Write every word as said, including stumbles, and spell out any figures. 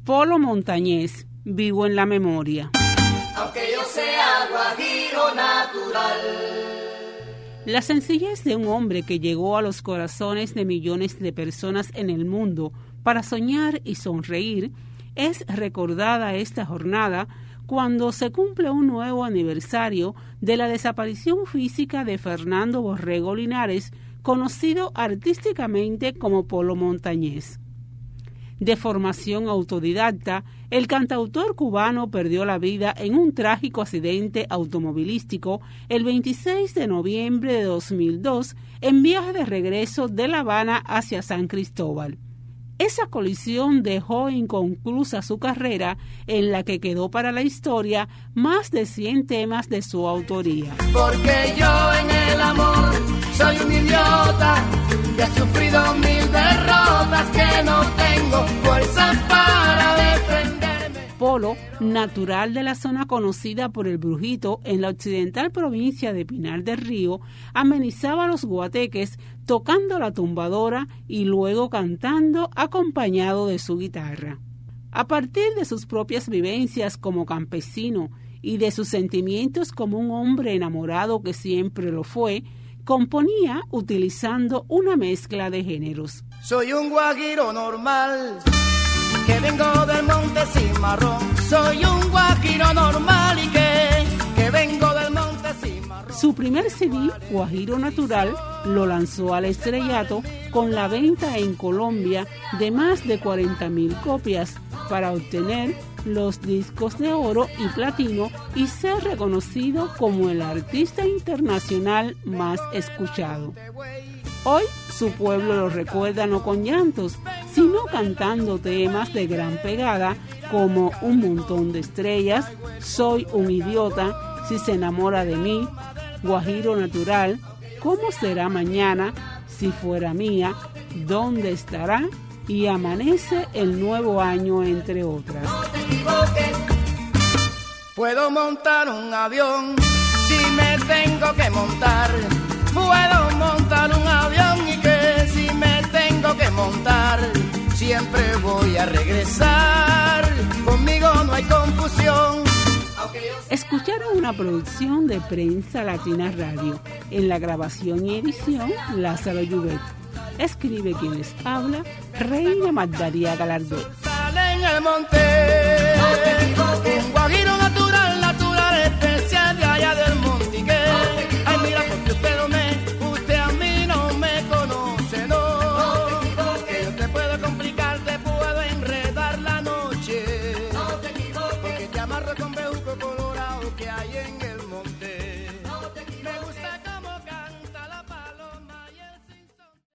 Polo Montañés, vivo en la memoria. Aunque yo sea guajiro natural. La sencillez de un hombre que llegó a los corazones de millones de personas en el mundo para soñar y sonreír es recordada esta jornada cuando se cumple un nuevo aniversario de la desaparición física de Fernando Borrego Linares, conocido artísticamente como Polo Montañés. De formación autodidacta, el cantautor cubano perdió la vida en un trágico accidente automovilístico el veintiséis de noviembre de dos mil dos en viaje de regreso de La Habana hacia San Cristóbal. Esa colisión dejó inconclusa su carrera, en la que quedó para la historia más de cien temas de su autoría. Porque yo en el amor soy un idiota que ha sufrido mil derrotas, que no tengo fuerzas para defenderme. Polo, natural de la zona conocida por el Brujito en la occidental provincia de Pinar del Río, amenizaba los guateques tocando la tumbadora y luego cantando acompañado de su guitarra. A partir de sus propias vivencias como campesino y de sus sentimientos como un hombre enamorado que siempre lo fue, componía utilizando una mezcla de géneros. Soy un guajiro normal, que vengo del monte Cimarrón. Soy un guajiro normal y que, que vengo del monte Cimarrón. Su primer C D, Guajiro Natural, lo lanzó al estrellato con la venta en Colombia de más de cuarenta mil copias para obtener los discos de oro y platino y ser reconocido como el artista internacional más escuchado. Hoy su pueblo lo recuerda no con llantos, sino cantando temas de gran pegada como Un montón de estrellas, Soy un idiota, Si se enamora de mí, Guajiro Natural, ¿Cómo será mañana? Si fuera mía, ¿Dónde estará? Y Amanece el nuevo año, entre otras. No te equivoques. Puedo montar un avión si me tengo que montar. Puedo montar un avión y que si me tengo que montar, siempre voy a regresar. Conmigo no hay confusión. Escucharon una producción de Prensa Latina Radio. En la grabación y edición, Lázaro Llubet. Escribe quien les habla, Reina Magdalia Galardón. Sale en el monte, no te equivoques. Un guajiro natural, natural, especial de allá del monte. Que, ay, mira, porque usted no me, usted a mí no me conoce, no. No te equivoques. Yo te puedo complicar, te puedo enredar la noche. No te equivoques. Porque te amarro con bejuco colorado que hay en el monte.